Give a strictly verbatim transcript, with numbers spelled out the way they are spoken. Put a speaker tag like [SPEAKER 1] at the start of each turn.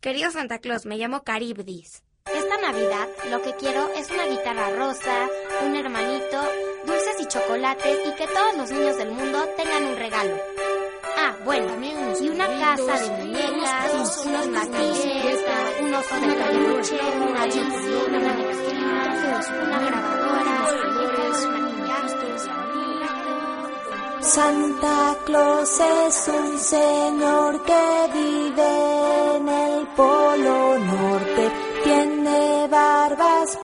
[SPEAKER 1] Querido Santa Claus, me llamo Caribdis.
[SPEAKER 2] Esta Navidad lo que quiero es una guitarra rosa, un hermanito, dulces y chocolates y que todos los niños del mundo tengan un regalo. Ah, bueno, y una casa de muñecas, unos maquillajes, un oso de peluche, una bici, una mezquita, una grabadora, muñecas, maquillajes.
[SPEAKER 3] Santa Claus es un señor que vive en el Polo Norte, tiene barbas